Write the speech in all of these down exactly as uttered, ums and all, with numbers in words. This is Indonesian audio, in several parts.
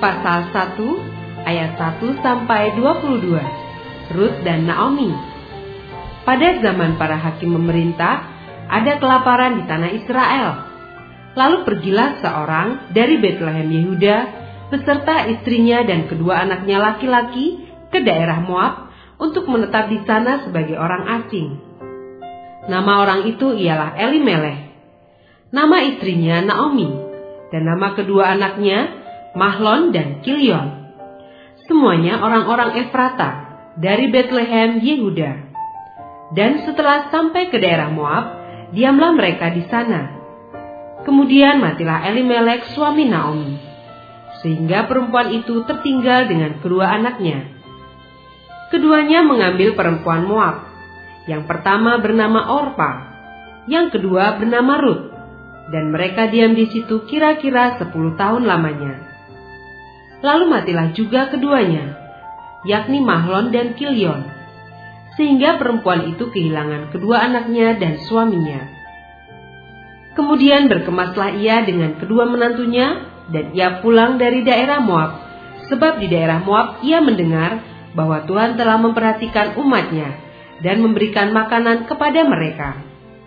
pasal satu ayat satu sampai dua puluh dua. Rut dan Naomi. Pada zaman para hakim memerintah, ada kelaparan di tanah Israel. Lalu pergilah seorang dari Betlehem Yehuda beserta istrinya dan kedua anaknya laki-laki ke daerah Moab untuk menetap di sana sebagai orang asing. Nama orang itu ialah Elimeleh. Nama istrinya Naomi, dan nama kedua anaknya Mahlon dan Kilion. Semuanya orang-orang Efrata dari Betlehem Yehuda. Dan setelah sampai ke daerah Moab, diamlah mereka di sana. Kemudian matilah Elimelek suami Naomi, sehingga perempuan itu tertinggal dengan kedua anaknya. Keduanya mengambil perempuan Moab. Yang pertama bernama Orpa, yang kedua bernama Rut. Dan mereka diam di situ kira-kira sepuluh tahun lamanya. Lalu matilah juga keduanya, yakni Mahlon dan Kilion, sehingga perempuan itu kehilangan kedua anaknya dan suaminya. Kemudian berkemaslah ia dengan kedua menantunya, dan ia pulang dari daerah Moab, sebab di daerah Moab ia mendengar bahwa Tuhan telah memperhatikan umatnya dan memberikan makanan kepada mereka.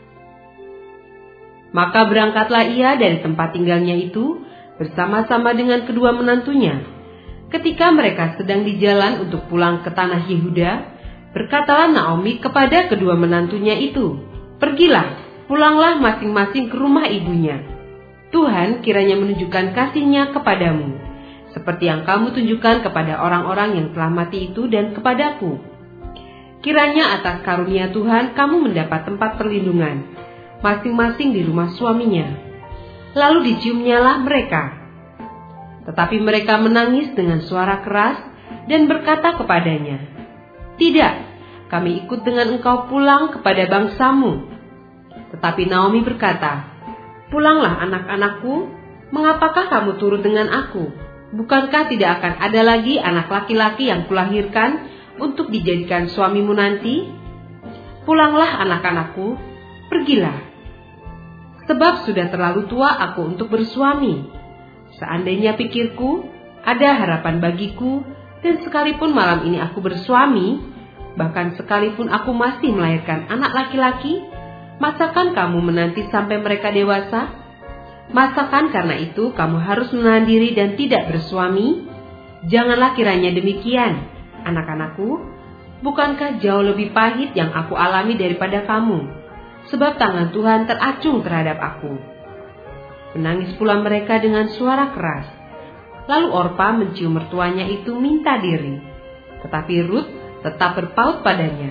Maka berangkatlah ia dari tempat tinggalnya itu bersama-sama dengan kedua menantunya. Ketika mereka sedang di jalan untuk pulang ke tanah Yehuda, berkatalah Naomi kepada kedua menantunya itu, "Pergilah, pulanglah masing-masing ke rumah ibunya. Tuhan kiranya menunjukkan kasih-Nya kepadamu, seperti yang kamu tunjukkan kepada orang-orang yang telah mati itu dan kepadaku. Kiranya atas karunia Tuhan kamu mendapat tempat perlindungan, masing-masing di rumah suaminya." Lalu diciumnyalah mereka. Tetapi mereka menangis dengan suara keras dan berkata kepadanya, "Tidak, kami ikut dengan engkau pulang kepada bangsamu." Tetapi Naomi berkata, "Pulanglah anak-anakku, mengapakah kamu turut dengan aku? Bukankah tidak akan ada lagi anak laki-laki yang kulahirkan untuk dijadikan suamimu nanti? Pulanglah anak-anakku, pergilah. Sebab sudah terlalu tua aku untuk bersuami. Seandainya pikirku, ada harapan bagiku, dan sekalipun malam ini aku bersuami, bahkan sekalipun aku masih melahirkan anak laki-laki, masakan kamu menanti sampai mereka dewasa? Masakan karena itu kamu harus menahan diri dan tidak bersuami? Janganlah kiranya demikian, anak-anakku. Bukankah jauh lebih pahit yang aku alami daripada kamu? Sebab tangan Tuhan teracung terhadap aku." Menangis pula mereka dengan suara keras. Lalu Orpa mencium mertuanya itu minta diri, tetapi Rut tetap berpaut padanya.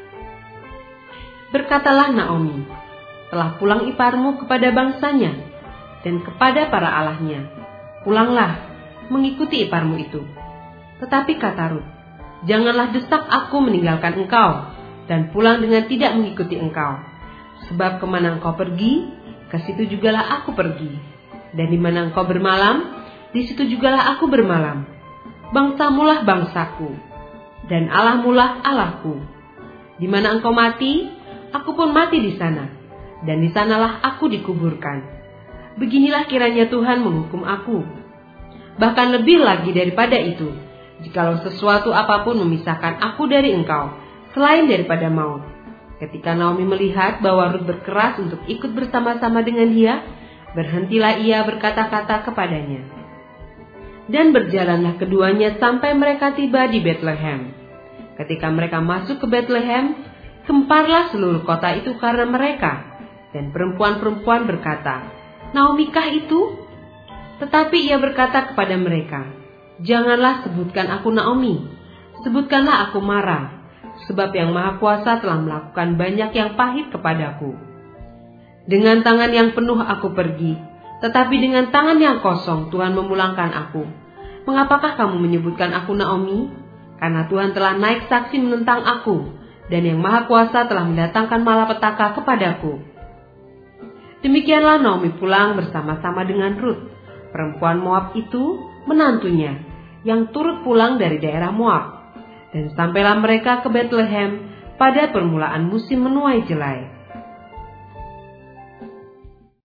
Berkatalah Naomi, "Telah pulang iparmu kepada bangsanya dan kepada para allahnya. Pulanglah, mengikuti iparmu itu." Tetapi kata Rut, "Janganlah desak aku meninggalkan engkau dan pulang dengan tidak mengikuti engkau. Sebab kemana engkau pergi, ke situ jugalah aku pergi. Dan di mana engkau bermalam, di situ jugalah aku bermalam. Bangsamulah bangsaku, dan Allahmulah Allahku. Di mana engkau mati, aku pun mati di sana, dan di sanalah aku dikuburkan. Beginilah kiranya Tuhan menghukum aku. Bahkan lebih lagi daripada itu, jikalau sesuatu apapun memisahkan aku dari engkau, selain daripada maut." Ketika Naomi melihat bahwa Rut berkeras untuk ikut bersama-sama dengan dia, berhentilah ia berkata-kata kepadanya. Dan berjalanlah keduanya sampai mereka tiba di Betlehem. Ketika mereka masuk ke Betlehem, gemparlah seluruh kota itu karena mereka. Dan perempuan-perempuan berkata, "Naomi kah itu?" Tetapi ia berkata kepada mereka, "Janganlah sebutkan aku Naomi, sebutkanlah aku Mara. Sebab yang Maha Kuasa telah melakukan banyak yang pahit kepadaku. Dengan tangan yang penuh aku pergi, tetapi dengan tangan yang kosong Tuhan memulangkan aku. Mengapakah kamu menyebutkan aku Naomi? Karena Tuhan telah naik saksi menentang aku, dan yang Maha Kuasa telah mendatangkan malapetaka kepadaku." Demikianlah Naomi pulang bersama-sama dengan Rut, perempuan Moab itu, menantunya, yang turut pulang dari daerah Moab. Dan sampailah mereka ke Betlehem pada permulaan musim menuai jelai.